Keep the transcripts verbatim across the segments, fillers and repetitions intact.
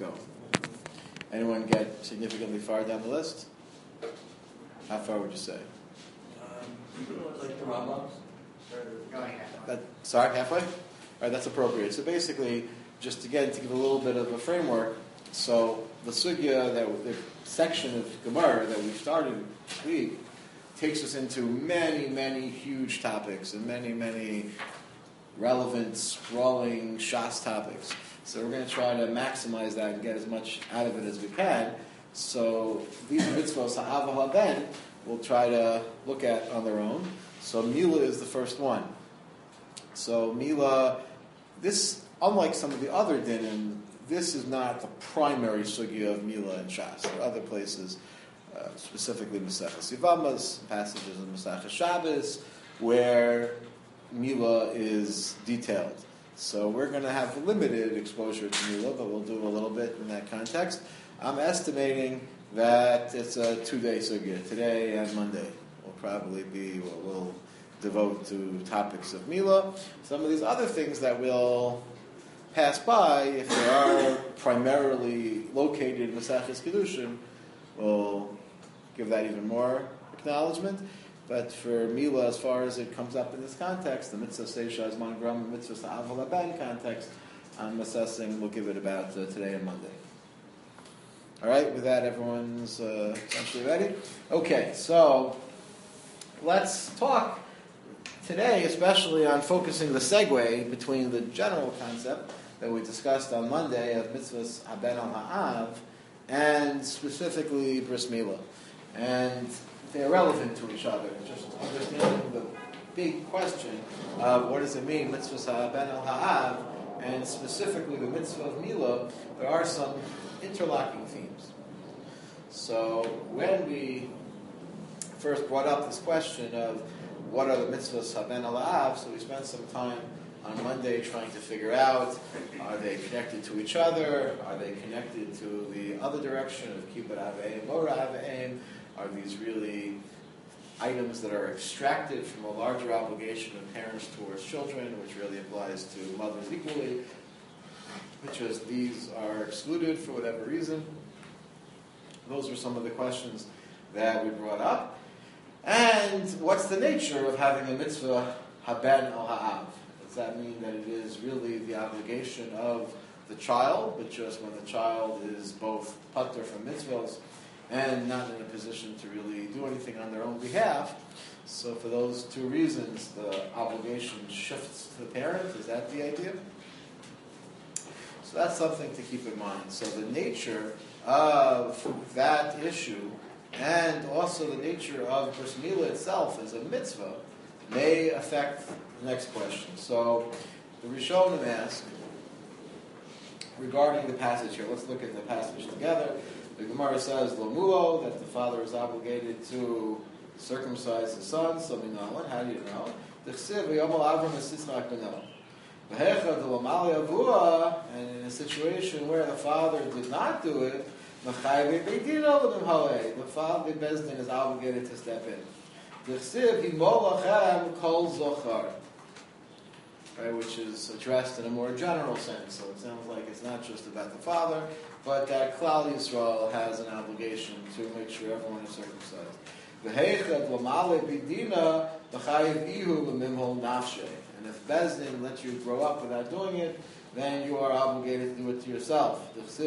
go. Anyone get significantly far down the list? How far would you say? Um, like the Rambam's? Going halfway. That, sorry, halfway? All right, that's appropriate. So basically, just again to give a little bit of a framework, so the sugya, that the section of Gemara that we started this week, takes us into many, many huge topics and many, many relevant, sprawling Shas topics. So we're going to try to maximize that and get as much out of it as we can. So these mitzvahs, ha'ava ha'ben, we'll try to look at on their own. So Mila is the first one. So Mila, this, unlike some of the other dinim, this is not the primary sugya of Mila and Shas. There are other places, uh, specifically Maseches Yevamos, passages in Maseches Shabbos, where Mila is detailed. So we're going to have limited exposure to Mila, but we'll do a little bit in that context. I'm estimating that it's a two-day sugya. Today and Monday will probably be what we'll devote to topics of Mila. Some of these other things that we'll pass by, if they are primarily located in Maseches Kedushin, we'll give that even more acknowledgement. But for Mila, as far as it comes up in this context, the mitzvah Seisha Zman Gram, the mitzvah Ha'ava Laban context, I'm assessing we'll give it about uh, today and Monday. All right, with that, everyone's uh, essentially ready? Okay, so let's talk today, especially on focusing the segue between the general concept that we discussed on Monday of mitzvahs Haben al Ha'av and specifically Bris Mila. And they're relevant to each other. Just understanding the big question of what does it mean, mitzvahs Haben al Ha'av, and specifically the mitzvah of Mila, there are some interlocking themes. So when we first brought up this question of what are the mitzvahs Haben al Ha'av, so we spent some time on Monday trying to figure out, are they connected to each other? Are they connected to the other direction of kibbud avayim, mora avayim? Are these really items that are extracted from a larger obligation of parents towards children, which really applies to mothers equally, which is these are excluded for whatever reason? Those are some of the questions that we brought up. And what's the nature of having a mitzvah Haben al Ha'av? Does that mean that it is really the obligation of the child, but just when the child is both patur from mitzvahs and not in a position to really do anything on their own behalf? So for those two reasons, the obligation shifts to the parent. Is that the idea? So that's something to keep in mind. So the nature of that issue and also the nature of Bris Mila itself as a mitzvah may affect the next question. So the Rishonim ask, regarding the passage here, let's look at the passage together. The Gemara says, Lomuo, that the father is obligated to circumcise his son. So we know it. How do you know? And in a situation where the father did not do it, the father, the Bezdin, is obligated to step in. Right, which is addressed in a more general sense. So it sounds like it's not just about the father, but that Klal Yisrael has an obligation to make sure everyone is circumcised. And if Bezdin lets you grow up without doing it, then you are obligated to do it to yourself.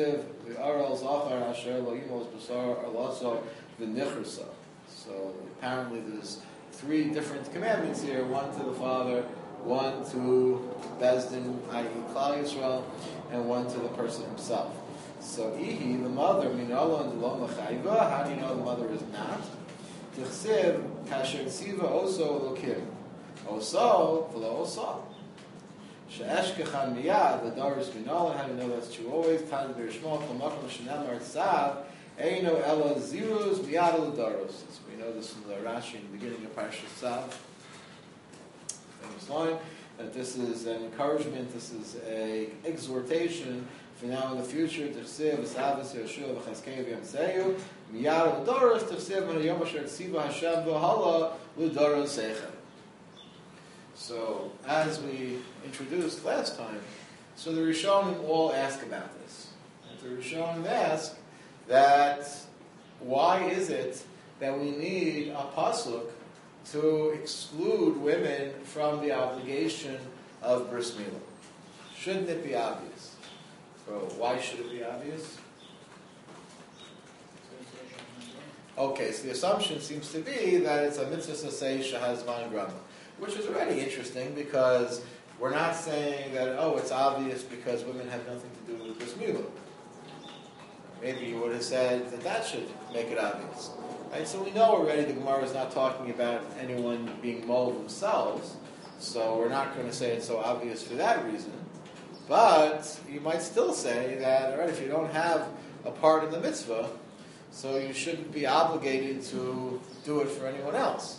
So apparently there's three different commandments here, one to the father, one to Bezdin, that is. Klal Yisrael, and one to the person himself. So Ihi, the mother, Minalo and Lo Machaiva, how do you know the mother is not? Tichsiv, Kasher Tziva, Oso Lokim. Oso, V'lo Oso. She'eshkechan miyad, the Doris Minalo, how do you know that's true always? Tan Birishmo, Kamakam Shenamar Tzav, Eino Ela Ziruz, Miyad L'Doros. We know this from the Rashi in the beginning of Parashat Tzav. Famous line, that this is an encouragement, this is a exhortation for now in the future. Tichsiv, V'savas, Yeshua, V'chaskei, V'yamseyu, Miyad L'Doros, Tichsiv, V'nayom Asher Tziva Hashem V'hala, L'Doros Seichem. So, as we introduced last time, so the Rishonim all ask about this. And the show and ask that why is it that we need a pasuk to exclude women from the obligation of bris milah? Shouldn't it be obvious? So why should it be obvious? Okay, so the assumption seems to be that it's a mitzvah sasei shehazman grama, which is already interesting because we're not saying that, oh, it's obvious because women have nothing to do with bris milah. Maybe you would have said that that should make it obvious. Right? So we know already the Gemara is not talking about anyone being mold themselves, so we're not going to say it's so obvious for that reason. But you might still say that, all right, if you don't have a part in the mitzvah, so you shouldn't be obligated to do it for anyone else.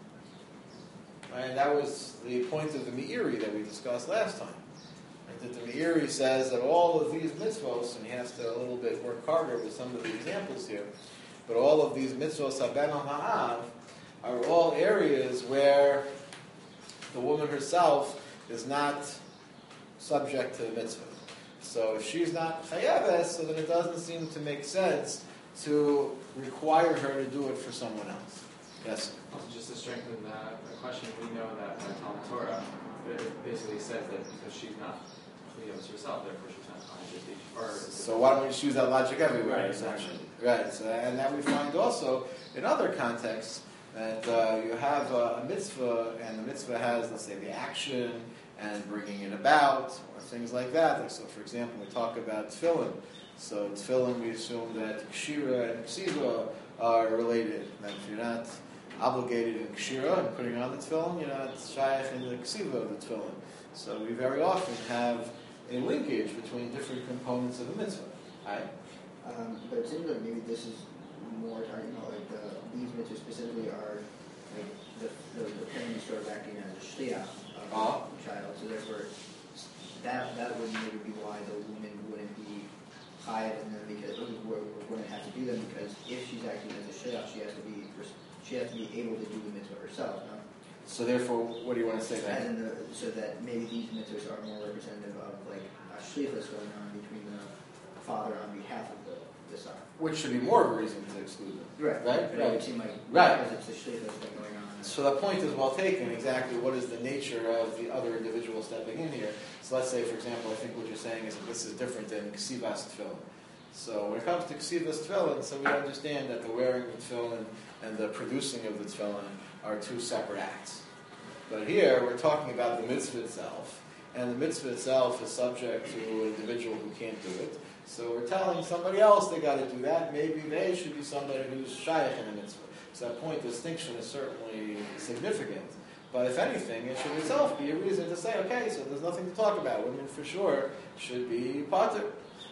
Right? And that was the point of the Meiri that we discussed last time. Right? That the Meiri says that all of these mitzvahs, and he has to a little bit work harder with some of the examples here, but all of these mitzvahs, haben ha'av, are all areas where the woman herself is not subject to the mitzvah. So if she's not chayaves, so then it doesn't seem to make sense to require her to do it for someone else. Yes? Also, just to strengthen that question, we know that by Talmud Torah, it basically says that because she's not chayaves herself, therefore she's not chayaves. So why don't we just use that logic everywhere? Right, essentially. exactly. Right. So, and that we find also in other contexts that uh, you have a, a mitzvah, and the mitzvah has, let's say, the action and bringing it about, or things like that. Like, so, for example, we talk about tefillin. So tefillin, we assume that kshira and ksiva are related. That if you're not obligated in kshira and putting on the tefillin, you're not shaykh in the ksiva of the tefillin. So we very often have a linkage between different components of the mitzvah. Right? Um, but it seems like maybe this is more talking about like the, these mitzvahs specifically are like the the, the parent is sort of acting as a shliach of uh-huh. the child. So therefore, that that would maybe be why the woman wouldn't be chayav in them because we're, we're going to have to do them because if she's acting as a shliach, she has to be she has to be able to do the mitzvah herself. No? So therefore, what do you want to say As then? in the, so that maybe these mitzvahs are more representative of like a shlichus going on between the father on behalf of the, the son. Which should be more of a reason to exclude them. Right. Right? But Right. it would seem like Right. because it's a shlichus thing going on. So the point is well taken. Exactly what is the nature of the other individual stepping in here? So let's say, for example, I think what you're saying is that this is different than ksivas tefillin. So when it comes to ksivas tefillin, so we understand that the wearing of tefillin and the producing of the tefillin are two separate acts. But here we're talking about the mitzvah itself, and the mitzvah itself is subject to an individual who can't do it. So we're telling somebody else they got to do that. Maybe they should be somebody who's shaykh in the mitzvah. So that point distinction is certainly significant. But if anything, it should itself be a reason to say, okay, so there's nothing to talk about. Women for sure should be pater.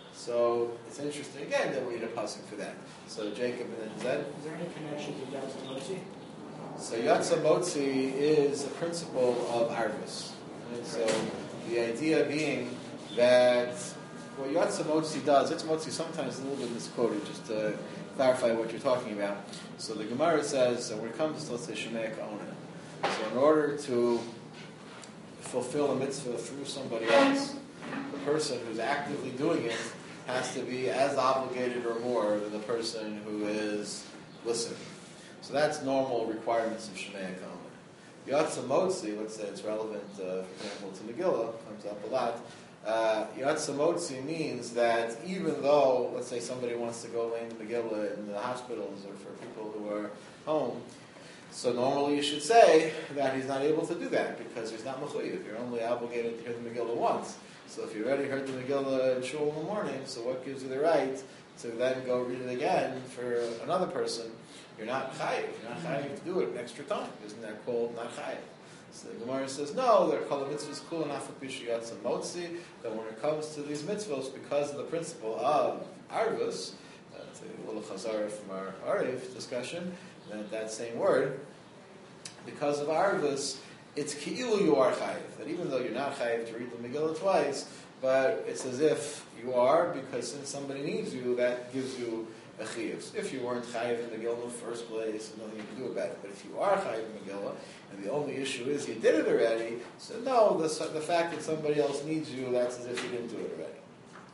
So it's interesting again that we need a pasuk for that. So Jacob and then Zed. Is there any connection to Yatsa Motzi? So Yatsa Motzi is a principle of Arvis. Right? So the idea being that what Yatsa Motzi does, Yatsa Motzi sometimes is a little bit misquoted, just to clarify what you're talking about. So the Gemara says, so when it comes to, let's say, Shemei Ka'ona, so in order to fulfill a mitzvah through somebody else, the person who's actively doing it has to be as obligated or more than the person who is listening. So that's normal requirements of Shemei Ka'ona. Yatsa Motzi, let's say it's relevant, uh, for example, to Megillah, comes up a lot. Uh, Yatsa Motzi means that even though, let's say somebody wants to go learn the Megillah in the hospitals or for people who are home, so normally you should say that he's not able to do that because he's not mechuyev. You're only obligated to hear the Megillah once. So if you already heard the Megillah in shul in the morning, so what gives you the right to then go read it again for another person? You're not chayiv. You're not chayiv to do it an extra time. Isn't that called not chayiv? So the Gemara says, no, they're called mitzvahs kul and afapish yatsa motzi, that when it comes to these mitzvahs, because of the principle of arvus, that's a little chazara from our Arif discussion, that, that same word, because of arvus, it's ki'ilu you are chayiv, that even though you're not chayiv to read the Megillah twice, but it's as if you are, because since somebody needs you, that gives you a chiyuv. If you weren't chayiv in Megillah in the first place, there's nothing you can do about it. But if you are chayiv in Megillah, and the only issue is you did it already, so no, the, the fact that somebody else needs you, that's as if you didn't do it already.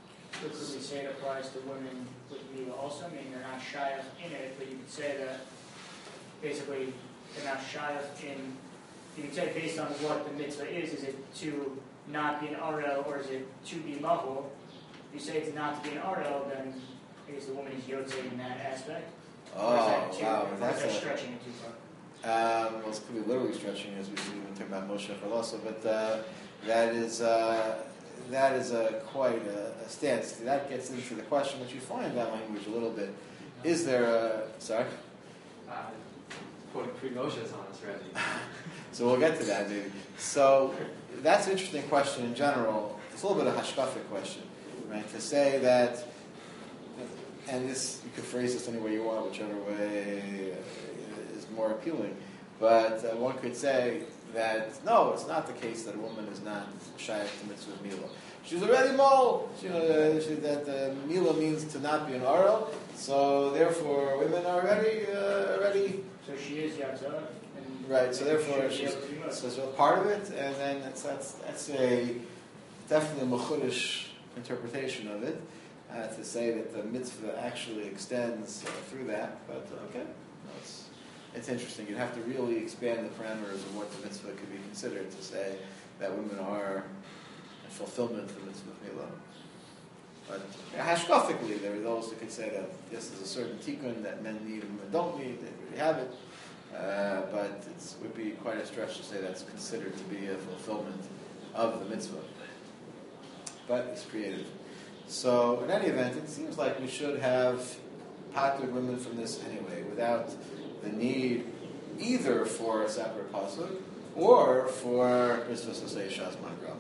But could we say it applies to women with Mila also? I mean, they're not shy of in it, but you could say that basically they're not shy of in. You could say based on what the mitzvah is, is it to not be an arel or is it to be mahul? If you say it's not to be an arel, then I guess the woman is yotzei in that aspect. Oh, or is that too, wow. or is That's that a, stretching it too far? Um, well, it's could be literally stretching as we see when we talk about Moshe Chalosa, but uh, that is uh, that is a quite a, a stance. That gets into the question that you find that language a little bit. Is there a sorry? Uh, putting pre-Moshe's on us already. So we'll get to that, dude. So that's an interesting question in general. It's a little bit of a hashkafic question, right? To say that, and this you could phrase this any way you want, whichever way is more appealing. But uh, one could say that no, it's not the case that a woman is not shaykh to mitzvah mila. She's already mol. You know she, that uh, mila means to not be an oral. So therefore, women are already uh, already. So she is yatzah. Right. So therefore, she she's so it's a part of it, and then that's that's that's a definitely a mechudish interpretation of it. Uh, to say that the mitzvah actually extends uh, through that, but uh, okay, no, it's, it's interesting. You'd have to really expand the parameters of what the mitzvah could be considered to say that women are a fulfillment of the mitzvah of milah. But yeah, hashkafically, there are those who could say that yes, there's a certain tikkun that men need and women don't need. They already have it, uh, but it would be quite a stretch to say that's considered to be a fulfillment of the mitzvah. But it's creative. So, in any event, it seems like we should have patur women from this anyway, without the need either for a separate pasuk or for mitzvah sasei shas mangram.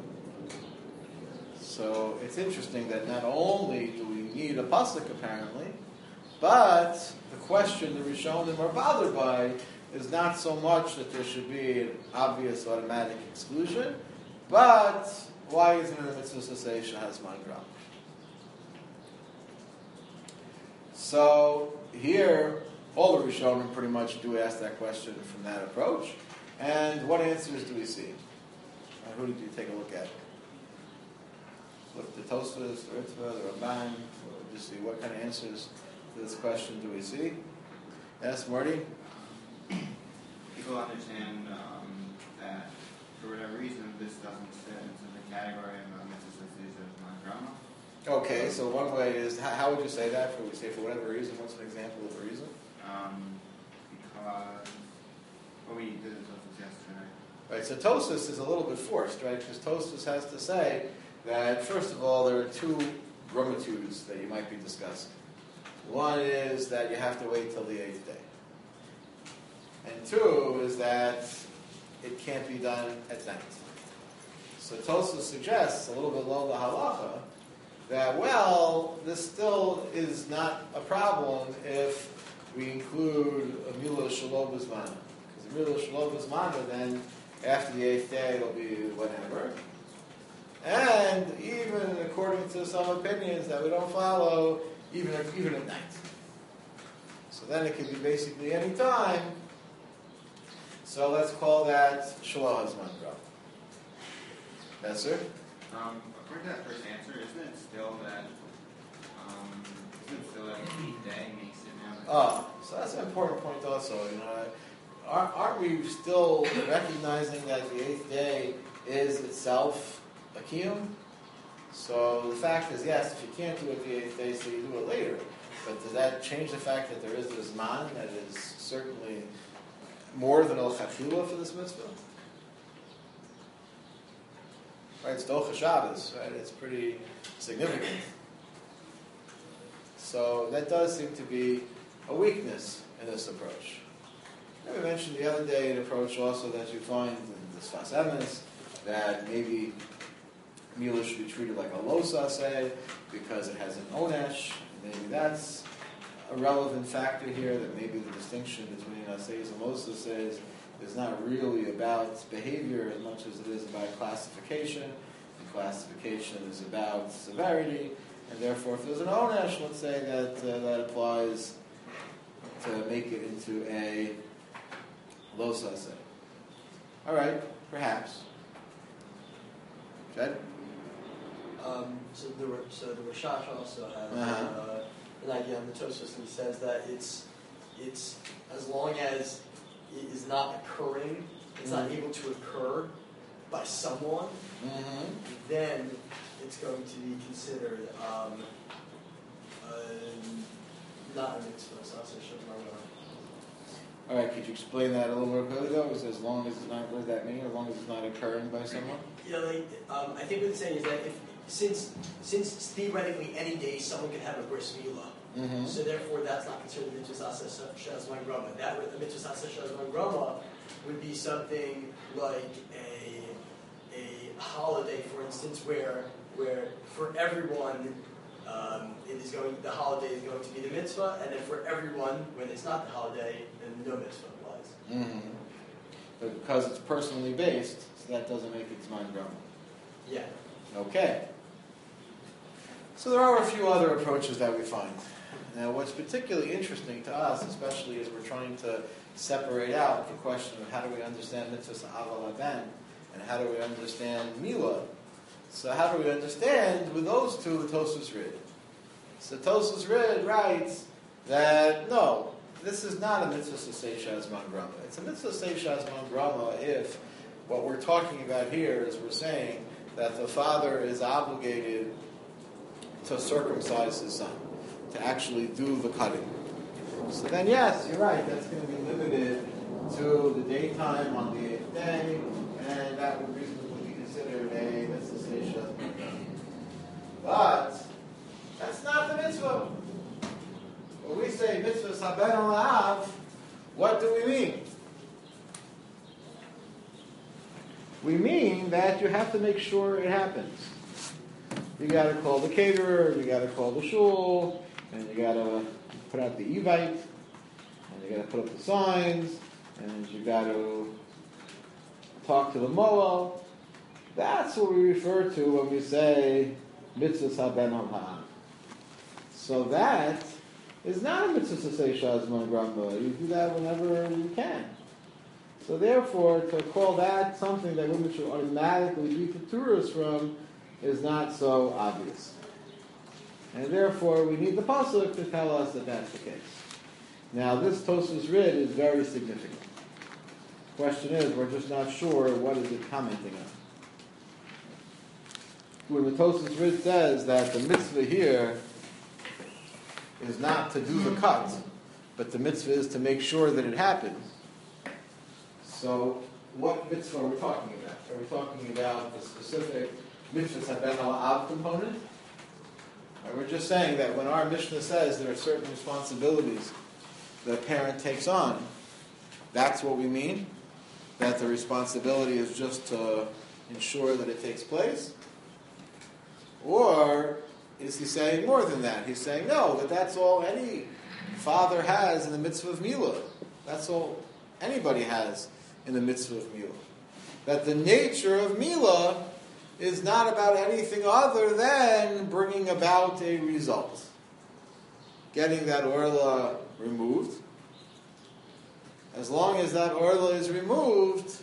So, it's interesting that not only do we need a pasuk apparently, but the question the Rishonim are bothered by is not so much that there should be an obvious automatic exclusion, but why isn't it a mitzvah sasei shas mangram? So here, all the Rishonim pretty much do ask that question from that approach. And what answers do we see? Uh, who did you take a look at? Look at the Tosfos, the Ritva, the Ramban. We'll just see what kind of answers to this question do we see. Yes, Marty? People understand um, that for whatever reason this doesn't fit into the category of uh, mitzvah of non-drama. Okay, so one way is, how, how would you say that? For we say for whatever reason, what's an example of a reason? Um, because, well, we did it yesterday. Right, so Tosfos is a little bit forced, right? Because Tosfos has to say that, first of all, there are two brumitudes that you might be discussing. One is that you have to wait till the eighth day. And two is that it can't be done at night. So Tosfos suggests, a little bit below the halacha, that, well, this still is not a problem if we include a milah shalom b'zmana. Because a milah shalom b'zmana, then after the eighth day it'll be whatever. And even according to some opinions that we don't follow, even at, even at night. So then it can be basically any time. So let's call that shalom hazman grab. Yes, sir? Um, according to that first answer, isn't it still that, um, isn't it still that the eighth day makes it now? Oh, so that's an important point also. You know, aren't, aren't we still recognizing that the eighth day is itself a kiyum? So the fact is, yes, if you can't do it the eighth day, so you do it later. But does that change the fact that there is this man that is certainly more than al chatchila for this mitzvah? Right, it's Docha Shabbos, right? It's pretty significant. So that does seem to be a weakness in this approach. And we mentioned the other day an approach also that you find in the Sfas Emes, that maybe Milah should be treated like a lo saseh because it has an onesh. Maybe that's a relevant factor here, that maybe the distinction between asayis and lo sasehs is not really about behavior as much as it is about classification. And classification is about severity, and therefore if there's an onesh, let's say that uh, that applies to make it into a lo saseh. All right, perhaps. Jed? Um, so the so the Rashash also has Uh-huh. uh, an idea on the Tosfos, and he says that it's it's as long as it is not occurring, it's not Mhm. able to occur by someone, Mm-hmm. then it's going to be considered um, uh, not a mitzvah. So I'll say Shulchan All right, could you explain that a little more clearly, though? Is as long as it's not, what does that mean? As long as it's not occurring by someone? You know, like, um, I think what it's saying is that if since since theoretically any day someone can have a bris milah, Mm-hmm. so therefore that's not considered a mitzvah asa shazman grama. That would- a mitzvah asa shazman grama would be something like a a holiday, for instance, where where for everyone um, it is going the holiday is going to be the mitzvah, and then for everyone when it's not the holiday, then no mitzvah applies. Mm-hmm. But because it's personally based, so that doesn't make it Zman Grama. Yeah. Okay. So there are a few other approaches that we find. Now, what's particularly interesting to us, especially as we're trying to separate out the question of how do we understand mitzvahs aval aben, and how do we understand milah. So how do we understand with those two the Tosfos Rid? So Tosfos Rid writes that no, this is not a mitzvah seisha zman grama. It's a mitzvah seisha zman grama if what we're talking about here is we're saying that the father is obligated to circumcise his son, to actually do the cutting. So then, yes, you're right, that's going to be limited to the daytime on the eighth day, and that would reasonably be considered a mitzvah seisha. But that's not the mitzvah. When we say mitzvah saben al-av, what do we mean? We mean that you have to make sure it happens. You got to call the caterer, you got to call the shul, and you got to put out the evite, and you got to put up the signs, and you got to talk to the moel. That's what we refer to when we say mitzvah saben al-av. So that is not a mitzvah to say shazman gramba. You do that whenever you can. So therefore, to call that something that women should automatically be keturas from is not so obvious. And therefore, we need the pasuk to tell us that that's the case. Now, this Tosfos Rid is very significant. Question is, we're just not sure what is it commenting on. When the Tosfos Rid says that the mitzvah here is not to do the cut, but the mitzvah is to make sure that it happens. So, what mitzvah are we talking about? Are we talking about the specific mitzvah saben al-av component? Or we're just saying that when our Mishnah says there are certain responsibilities that a parent takes on, that's what we mean? That the responsibility is just to ensure that it takes place? Or is he saying more than that? He's saying, no, that that's all any father has in the mitzvah of milah. That's all anybody has in the mitzvah of milah. That the nature of milah is not about anything other than bringing about a result. Getting that orla removed. As long as that orla is removed,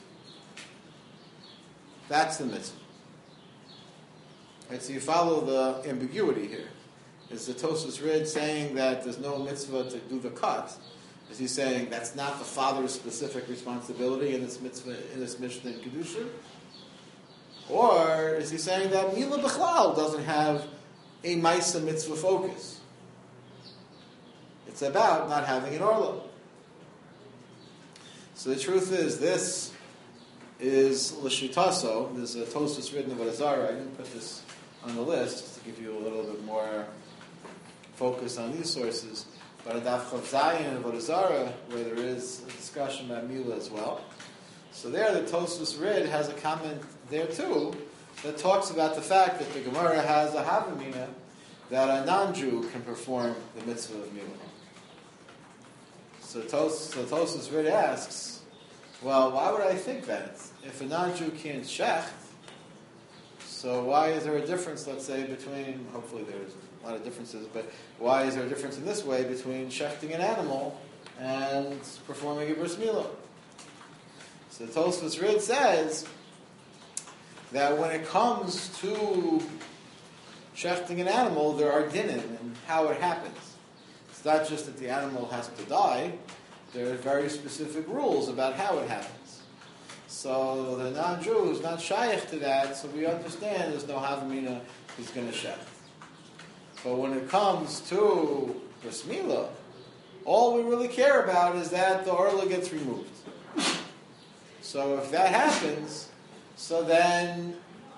that's the mitzvah. Right, so you follow the ambiguity here. Is the Tosfos Rid saying that there's no mitzvah to do the cut? Is he saying that's not the father's specific responsibility in this mitzvah, in this Mishnah in Kedusha? Or is he saying that Milah B'chlal doesn't have a Maisa mitzvah focus? It's about not having an orla. So the truth is, this is L'shitaso. There's a Tosfos written of Azara. I didn't put this on the list just to give you a little bit more focus on these sources. But in Daf Chav Zayin of Azara, where there is a discussion about Milah as well. So there, the Tosfos Rid has a comment there too that talks about the fact that the Gemara has a Havamina that a non-Jew can perform the mitzvah of Milah. So, Tos, so Tosfos Rid asks, well, why would I think that? If a non-Jew can't shecht, so why is there a difference, let's say, between, hopefully there's a lot of differences, but why is there a difference in this way between shechting an animal and performing a bris milah? So Tosfos Rid says that when it comes to shechting an animal, there are dinim and how it happens. It's not just that the animal has to die. There are very specific rules about how it happens. So the non-Jew is not shaykh to that, so we understand there's no havamina who's going to shecht. But when it comes to bris milah, all we really care about is that the orla gets removed. So if that happens, so then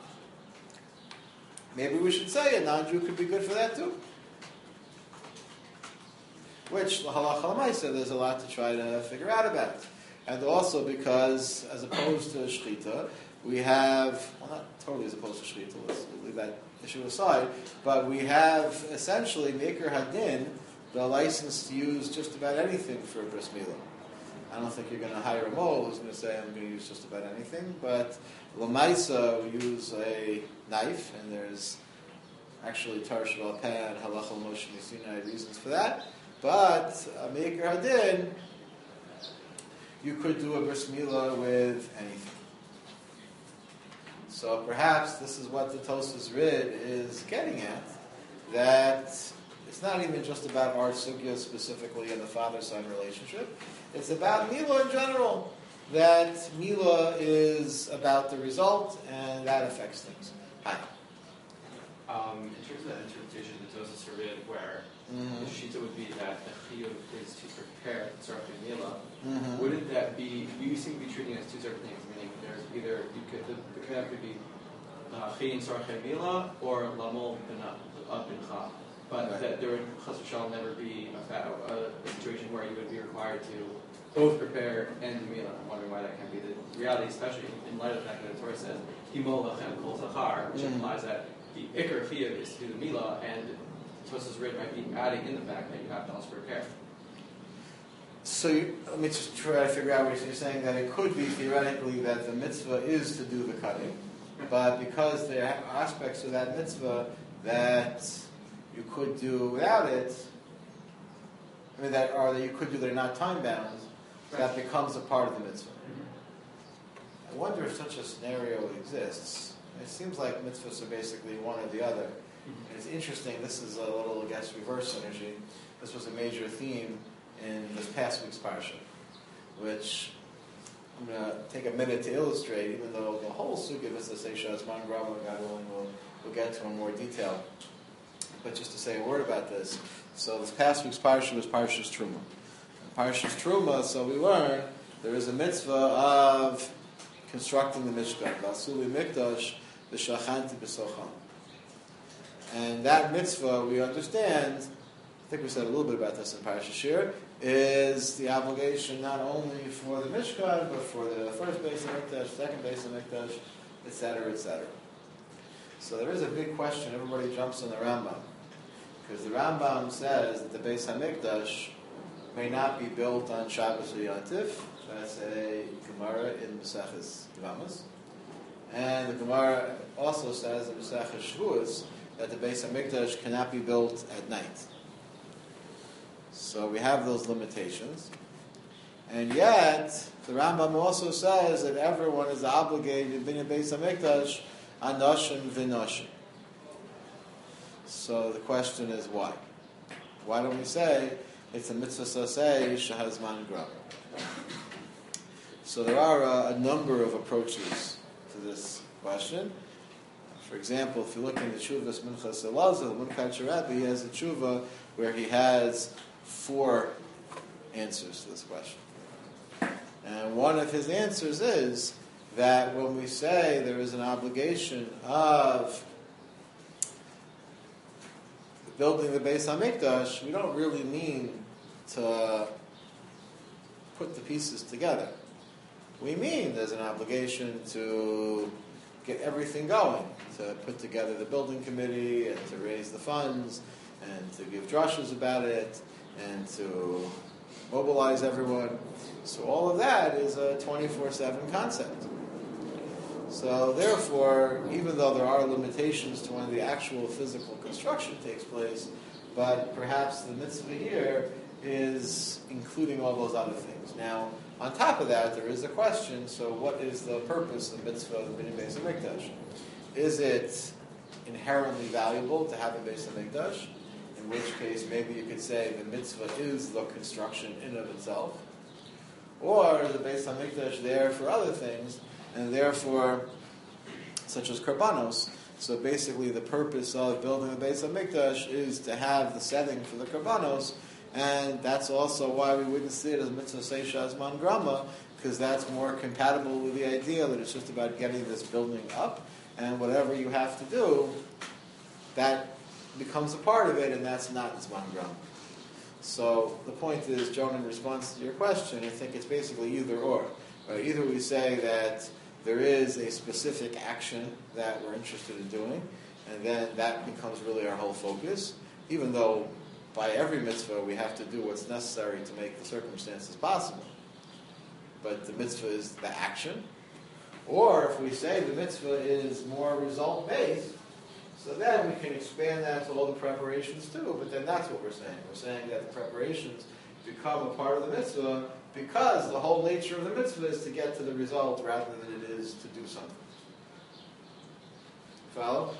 maybe we should say a non-Jew could be good for that too. Which, halacha l'maisa, there's a lot to try to figure out about. And also because, as opposed to shchita, we have, well not totally as opposed to shchita, let's leave that issue aside, but we have essentially Meker Hadin, the license to use just about anything for a bris milah. I don't think you're going to hire a mole who's going to say, I'm going to use just about anything, but l'maisa, we use a knife, and there's actually Tarsh Val Peh and Halachal Moshe Sinai reasons for that. But a Meker Hadin, you could do a bris milah with anything. So perhaps this is what the Tosfos Rid is getting at, that it's not even just about our sugya specifically and the father-son relationship. It's about milah in general. That milah is about the result, and that affects things. Hi. Um, in terms of that interpretation of the Tosfos Rid, where Mm-hmm. the shita would be that the chiyuv is to prepare tzarech milah, Mm-hmm. wouldn't that be, you seem to be treating it as two separate things, meaning there's either, you could, the, the kiddush could be chiyin tzarech milah or lamol bincha, but Right. that there would chas v'shalom never be a, fa- a, a situation where you would be required to both prepare and do milah. I'm wondering why that can't be the reality, especially in light of the fact that the Torah says himo lachem kol zachar, which Mm. implies that the ikar chiyuv is to do the milah, and Tosfos Rid might be adding in the fact that you have to also prepare. So you, let me just try to figure out what you're saying, that it could be theoretically that the mitzvah is to do the cutting, but because there are aspects of that mitzvah that you could do without it, I mean, that or that you could do that are not time bound, that becomes a part of the mitzvah. I wonder if such a scenario exists. It seems like mitzvahs are basically one or the other. And it's interesting, this is a little, I guess, reverse synergy. This was a major theme in this past week's parsha, which I'm going to take a minute to illustrate, even though the whole sugya of Mitzvah Seisha is man grama, God willing, we'll, we'll get to in more detail. But just to say a word about this. So this past week's parsha was Parshas Truma. In Parshas Truma, so we learn, there is a mitzvah of constructing the Mishkan. Vasuli Mikdash, v'shachanti b'socham. And that mitzvah, we understand, I think we said a little bit about this in Parashas Shir, is the obligation not only for the Mishkan, but for the first base of Mikdash, second base of Mikdash, et cetera, et cetera. So there is a big question. Everybody jumps on the Rambam. Because the Rambam says that the Beis HaMikdash may not be built on Shabbos or Yontif. That's a Gemara in Maseches Yevamos. And the Gemara also says in Maseches Shavuos that the Beis HaMikdash cannot be built at night. So we have those limitations. And yet, the Rambam also says that everyone is obligated to be in Beis HaMikdash anashim v'nashim. So the question is why? Why don't we say it's a mitzvah saseh shehazman gram? So there are a, a number of approaches to this question. For example, if you look in the Tshuvas Minchas Elazar, the Munkach Rabbi, he has a tshuva where he has four answers to this question. And one of his answers is that when we say there is an obligation of building the Beis HaMikdash, we don't really mean to put the pieces together. We mean there's an obligation to get everything going, to put together the building committee and to raise the funds and to give drashas about it and to mobilize everyone. So all of that is a twenty-four seven concept. So therefore, even though there are limitations to when the actual physical construction takes place, but perhaps the mitzvah here is including all those other things. Now, on top of that, there is a question, so what is the purpose of the mitzvah of the Beis HaMikdash? Is it inherently valuable to have a Beis HaMikdash, in which case maybe you could say the mitzvah is the construction in of itself, or the Beis HaMikdash there for other things, and therefore, such as Karbanos. So basically the purpose of building the Beis HaMikdash is to have the setting for the Karbanos, and that's also why we wouldn't see it as mitzvah seisha as man grama, because that's more compatible with the idea that it's just about getting this building up, and whatever you have to do, that becomes a part of it, and that's not zman grama. So the point is, Joan, in response to your question, I think it's basically either or. Right? Either we say that there is a specific action that we're interested in doing, and then that becomes really our whole focus, even though by every mitzvah we have to do what's necessary to make the circumstances possible. But the mitzvah is the action. Or if we say the mitzvah is more result-based, so then we can expand that to all the preparations too, but then that's what we're saying. We're saying that the preparations become a part of the mitzvah because the whole nature of the mitzvah is to get to the result rather than it is to do something. Follow?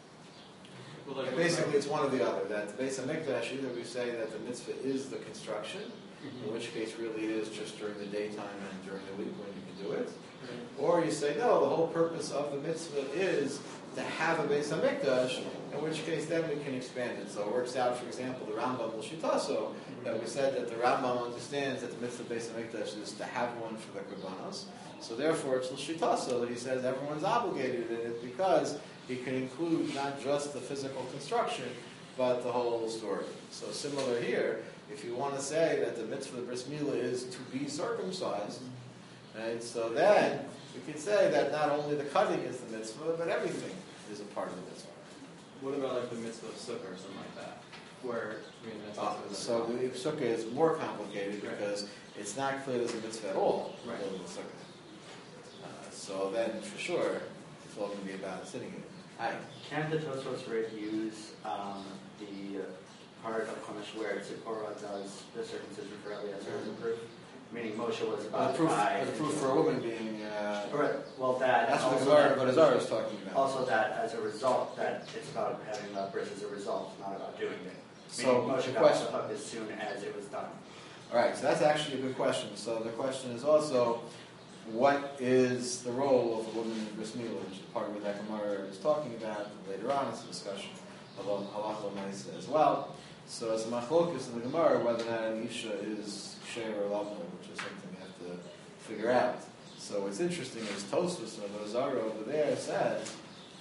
Well, like, And basically it's one or the other. That the Beis HaMikdash, either we say that the mitzvah is the construction, in which case really it is just during the daytime and during the week when you can do it. Or you say, no, the whole purpose of the mitzvah is to have a Beis HaMikdash, in which case then we can expand it. So it works out, for example, the Rambam L'Shitaso, that we said that the Rambam understands that the mitzvah of Beis HaMikdash is to have one for the Karbanos. So therefore it's L'Shitaso that he says everyone's obligated in it because he can include not just the physical construction, but the whole story. So similar here, if you want to say that the mitzvah of Bris Milah is to be circumcised, right, so then we can say that not only the cutting is the mitzvah, but everything is a part of the mitzvah. What about like the mitzvah of sukkah or something like that? Where, I mean, that's Uh, also so the sukkah is more complicated Right. because it's not clear there's a mitzvah at all to Right. build a sukkah. Uh, so then, for sure, it's all going to be about sitting in it. Hi. Can the Tosfos Rid use um, the part of Chumash where Tzipporah does the circumcision for Eliezer as a proof? Meaning Moshe was As about a proof, five. as a proof for a woman being... Uh, Right. Well, that that's what the also Gemara, that- what Azar is talking about. Also, that as a result, that it's about having a bris as a result, not about doing it. So, Meaning Moshe the got question- the hook as soon as it was done. All right, so that's actually a good question. So the question is also, what is the role of a woman in Bris Milah, which is part of what that Gemara is talking about later on. It's a discussion of halacha ma'aseh as well. So it's a machlokus in the Gemara whether or not an isha is sheir or lavna, which is something you have to figure out. So what's interesting is Tosfos or Lazara over there says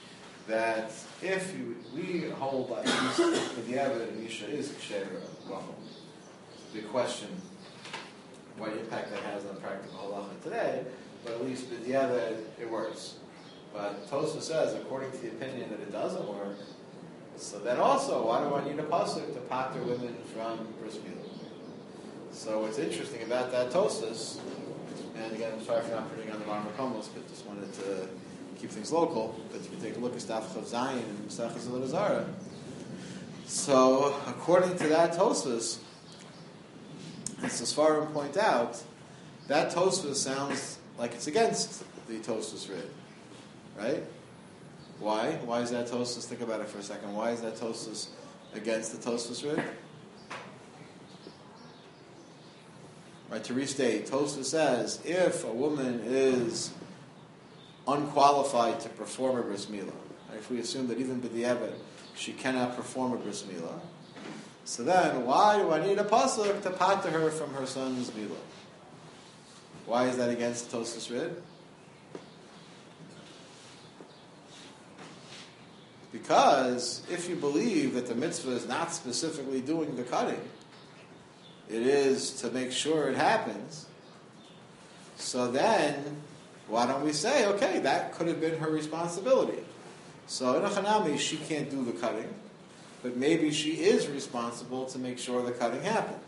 that if you, we hold like the evidence an isha is sheir or lavna. Big question what impact that has on practical halacha today, but at least b'diavad it works. But Tosfos says, according to the opinion that it doesn't work, so then also, why do I need a pasuk to pater women from bris milah? So what's interesting about that Tosfos, and again, I'm sorry for not putting on the Marmar Komos, but just wanted to keep things local, but you can take a look at Staf Chav Zayin and Mesachos Elazar. So according to that Tosfos, as Sfarim point out, that Tosfos sounds like it's against the Tosfos Rid, right? Why? Why is that Tosfos? Think about it for a second. Why is that Tosfos against the Tosfos Rid? Right, to restate, Tosfos says if a woman is unqualified to perform a bris milah, right, if we assume that even b'diavad she cannot perform a bris milah, so then, why do I need a pasuk to pater her from her son's milah? Why is that against Tosfos Rid? Because if you believe that the mitzvah is not specifically doing the cutting, it is to make sure it happens, so then, why don't we say, okay, that could have been her responsibility. So in a chanami, she can't do the cutting, but maybe she is responsible to make sure the cutting happens.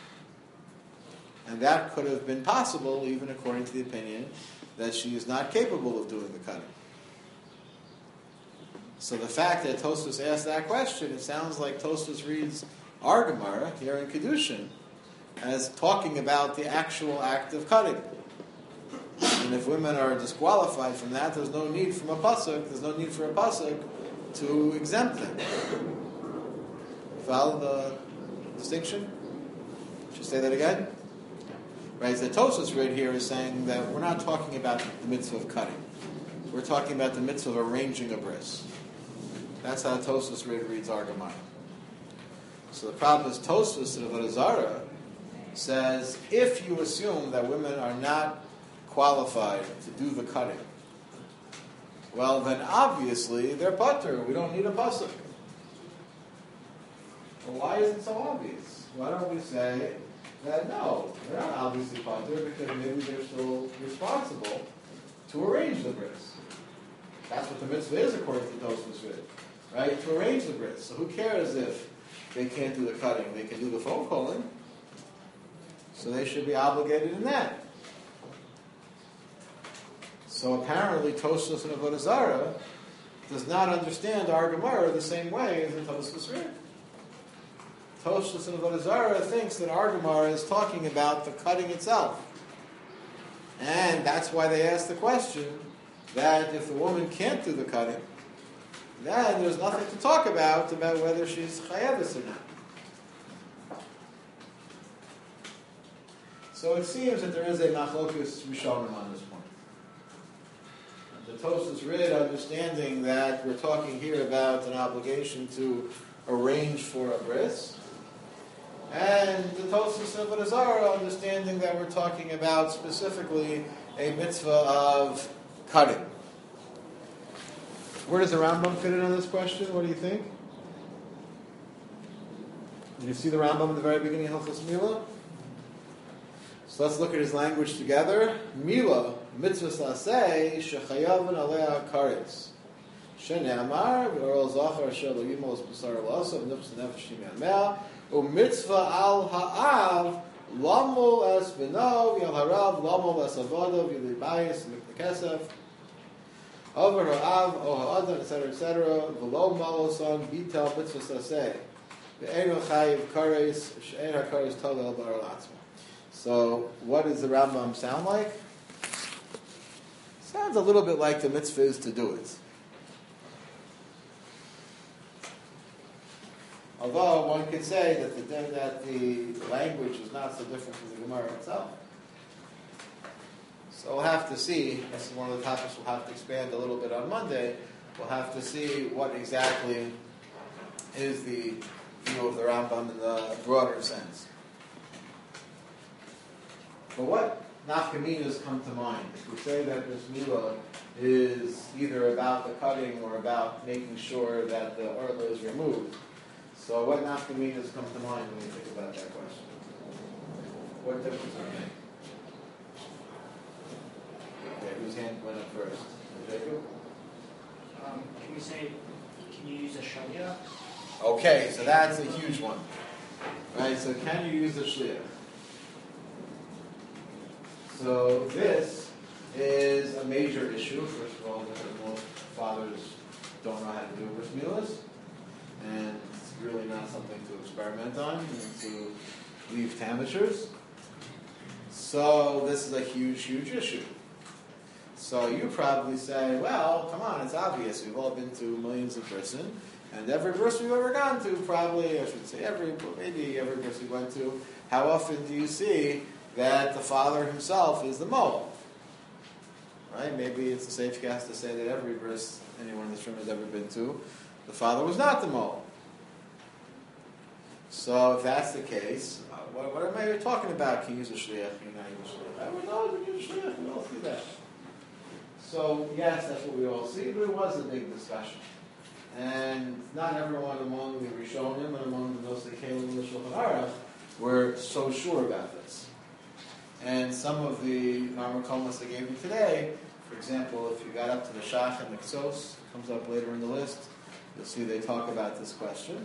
And that could have been possible even according to the opinion that she is not capable of doing the cutting. So the fact that Tosfos asked that question, it sounds like Tosfos reads our Gemara here in Kedushin as talking about the actual act of cutting. And if women are disqualified from that, there's no need from a pasuk, there's no need for a pasuk to exempt them. Follow the distinction? Should I say that again? Right, so the Tosfos right here is saying that we're not talking about the mitzvah of cutting. We're talking about the mitzvah of arranging a bris. That's how Tosfos reads our Gemara. So the problem is Tosfos in Avodah Zarah says if you assume that women are not qualified to do the cutting, well then obviously they're patur. We don't need a pasuk. Well, why is it so obvious? Why don't we say that no, they're not obviously patur because maybe they're still responsible to arrange the bris. That's what the mitzvah is according to Tosfos, right? To arrange the bris. So who cares if they can't do the cutting? They can do the phone calling. So they should be obligated in that. So apparently Tosfos in Avodah Zarah does not understand our Gemara the same way as the Tosfos read. Tosfos in Avodah Zarah thinks that our Gemara is talking about the cutting itself. And that's why they ask the question that if the woman can't do the cutting, then there's nothing to talk about about whether she's chayavis or not. So it seems that there is a machlokus rishonim on this point. The Tosfos read understanding that we're talking here about an obligation to arrange for a bris, and the Tosfos of Avodah Zarah understanding that we're talking about specifically a mitzvah of cutting. Where does the Rambam fit in on this question? What do you think? Did you see the Rambam at the very beginning of Hilchos Mila? So let's look at his language together. Mila, mitzvah saseh, shechayavin alea karetz. Shene'amar, v'oral zachar asher lo yimol b'sar v'asav, nifs nefesh yimei u'mitzvah al ha'av, lamol es b'no, v'yal harav, lamol es avado, v'yali bayis, v'kesef, over ha'av, o ha'adam, et cetera, et cetera, v'lo malosan, bital mitzvah saseh, v'eino chayiv karetz, she'en ha'karetz tolel bar l'atzma. So, what does the Rambam sound like? Sounds a little bit like the mitzvah is to do it. Although one could say that the, that the language is not so different from the Gemara itself. So we'll have to see. This is one of the topics we'll have to expand a little bit on Monday. We'll have to see what exactly is the view of the Rambam in the broader sense. But what nafkaminas come to mind? If we say that this milah is either about the cutting or about making sure that the orla is removed, so what nafkaminas come to mind when you think about that question? What difference does it make? Okay, whose hand went up first? Jacob? Um, can we say, can you use a shaliach? Okay, so that's a huge one. Right, so can you use a shliach? So this is a major issue, first of all, because most fathers don't know how to do bris milas, and it's really not something to experiment on and to leave to amateurs. So this is a huge, huge issue. So you probably say, well, come on, it's obvious. We've all been to millions of brisin, and every bris we've ever gone to, probably, I should say every, maybe every bris we went to, how often do you see that the father himself is the moel? Right? Maybe it's a safe guess to say that every bris anyone in this room has ever been to, the father was not the moel. So if that's the case, uh, what, what am I talking about? Can you use a shliach? Can you not use a shliach? Everyone knows you use a shliach. We all see that. So yes, that's what we all see, but it was a big discussion. And not everyone among the Rishonim and among the Nosei Kelim and the Shulchan Aruch were so sure about this. And some of the Marmar Komas I gave you today, for example, if you got up to the Shach and the Ksos, comes up later in the list, you'll see they talk about this question.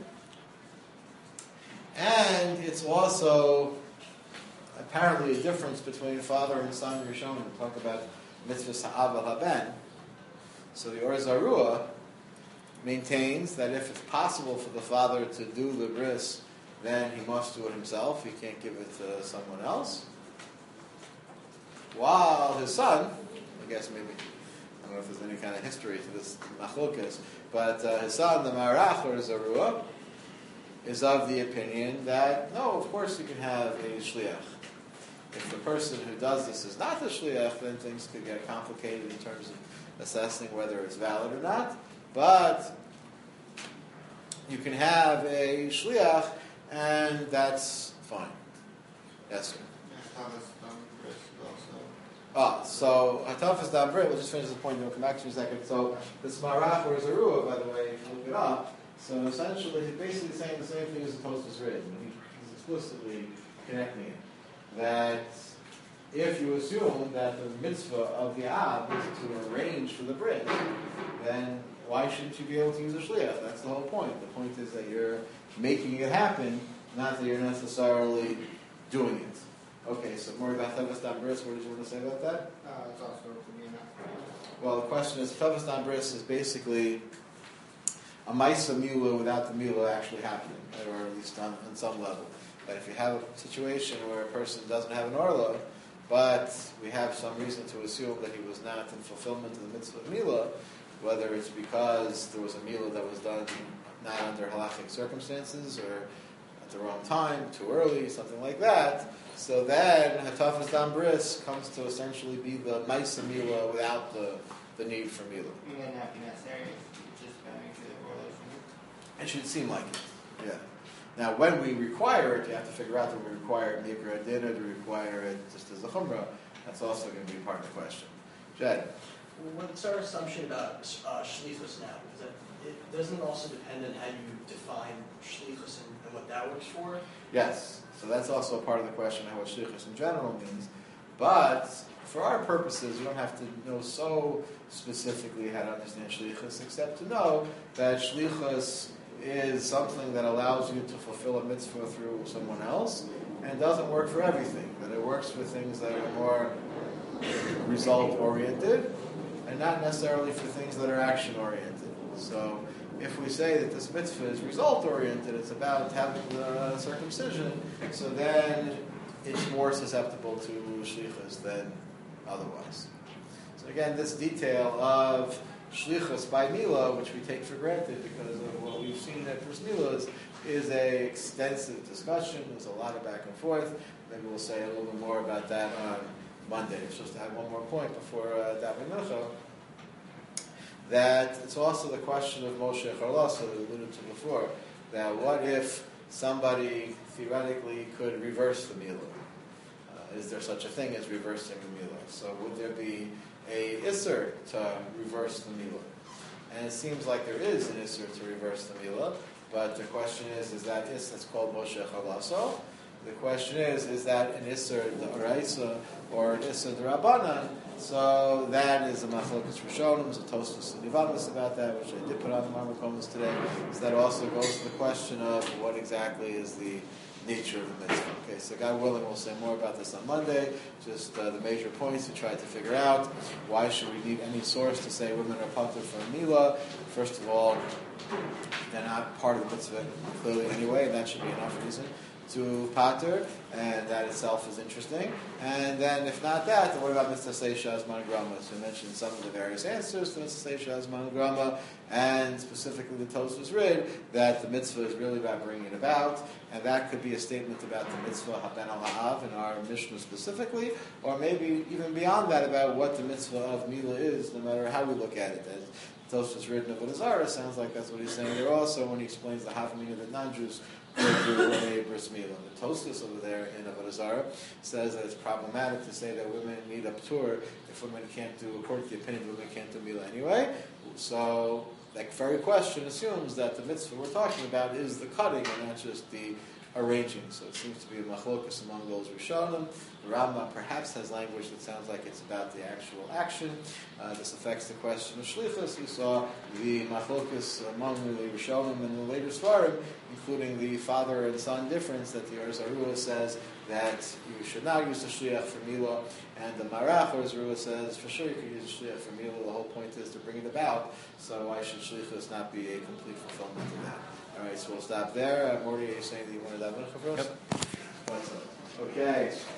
And it's also apparently a difference between father and son Rishonim. We talk about mitzvah sa'av al-haben. So the Or Zarua maintains that if it's possible for the father to do the bris, then he must do it himself. He can't give it to someone else. While his son, I guess maybe I don't know if there's any kind of history to this machlokas, but uh, his son, the Marach or Zarua, is of the opinion that, no, of course you can have a shliach. If the person who does this is not the shliach, then things could get complicated in terms of assessing whether it's valid or not. But you can have a shliach, and that's fine. Yes, sir. Ah, so Hatafas Damrit, we'll just finish this point and we'll come back to you in a second. So this Marach or Zarua, by the way, if you look it up, so essentially he's basically saying the same thing as the post was written. He's explicitly connecting it. That if you assume that the mitzvah of the Ab is to arrange for the brit, then why shouldn't you be able to use a shliach? That's the whole point. The point is that you're making it happen, not that you're necessarily doing it. Okay, so more about Tavas Dam Bris, what did you want to say about that? Uh, it's also for me enough. Well, the question is, Tavas Dam Bris is basically a Maisa Mila without the Mila actually happening, or at least on, on some level. But if you have a situation where a person doesn't have an Orla, but we have some reason to assume that he was not in fulfillment of the mitzvah of Mila, whether it's because there was a Mila that was done not under halachic circumstances, or at the wrong time, too early, something like that, so then Hatafas Dam Bris comes to essentially be the Maisa Mila without the, the need for Mila. You may not be necessary, just gotta make sure the correlation. It should seem like it, yeah. Now, when we require it, you have to figure out that we require it Mikra Din, or do we require it just as a Chumrah. That's also going to be part of the question. Jed? Well, what's our assumption about uh, shlichus now? Because it, it doesn't also depend on how you define shlichus and, and what that works for? Yes. So that's also part of the question of what shlichus in general means. But for our purposes, you don't have to know so specifically how to understand shlichus, except to know that shlichus is something that allows you to fulfill a mitzvah through someone else, and it doesn't work for everything. That it works for things that are more result-oriented, and not necessarily for things that are action-oriented. So if we say that this mitzvah is result-oriented, it's about having the circumcision, so then it's more susceptible to shlichus than otherwise. So again, this detail of shlichus by Mila, which we take for granted because of what we've seen at Bris Milas, is a extensive discussion. There's a lot of back and forth. Maybe we'll say a little bit more about that on Monday. Just to have one more point before uh, Daven Mincha, that it's also the question of Moshe Charlas that we alluded to before, that what if somebody theoretically could reverse the Mila? Uh, is there such a thing as reversing the Mila? So would there be a Isser to reverse the Mila? And it seems like there is an Isser to reverse the Mila, but the question is, is that Isser that's called Moshe Chalaso? The question is, is that an Isser d'Oraisa or an Isser d'Rabbanan? So that is a Machlokas Rishonim, there's a Tosfos and Yevamos about that, which I did put on the Marmakomas today. So that also goes to the question of what exactly is the nature of the mitzvah. Okay, so God willing, we'll say more about this on Monday. Just uh, the major points we tried to figure out. Why should we need any source to say women are patur from Mila? First of all, they're not part of the mitzvah clearly anyway, and that should be enough reason to patur, and that itself is interesting. And then, if not that, then what about Mitzvah Seisha Azman Grama? So we mentioned some of the various answers to Mitzvah Seisha Azman Grama, and specifically the Tosfos Rid, that the mitzvah is really about bringing it about, and that could be a statement about the mitzvah Haben al Ha'av in our Mishnah specifically, or maybe even beyond that about what the mitzvah of Mila is, no matter how we look at it. As Tosfos Rid in Avodah Zarah sounds like that's what he's saying there also when he explains the Havamina that non-Jews would do a bris milah. The Tosfos over there in Avodah Zarah says that it's problematic to say that women need a ptur if women can't do, according to the opinion, women can't do milah anyway. So that very question assumes that the mitzvah we're talking about is the cutting and not just the arranging. So it seems to be a machlokus among those Rishonim. The Rambam perhaps has language that sounds like it's about the actual action. Uh, this affects the question of shlichus. We saw the machlokus among the Rishonim and the later Svarim, including the father and son difference, that the Or Zarua says that you should not use the shliach for Mila, and the Marach Or Zarua says for sure you can use the shliach for Mila. The whole point is to bring it about. So why should shlichus not be a complete fulfillment of that? All right, so we'll stop there. Uh, Morty, are you saying that you wanted that one for us? Yep. Okay.